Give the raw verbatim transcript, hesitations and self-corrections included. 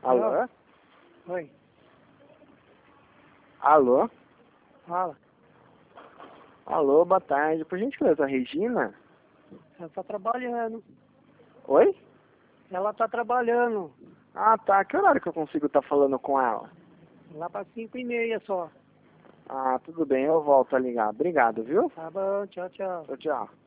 Alô? Oi, Alô? fala. Alô, boa tarde. Por gentileza, Regina? Ela tá trabalhando. Oi? Ela tá trabalhando. Ah, tá. Que horário que eu consigo estar falando com ela? Lá para cinco e meia só. Ah, tudo bem. Eu volto a ligar. Obrigado, viu? Tá bom, tchau, tchau. Tchau, tchau.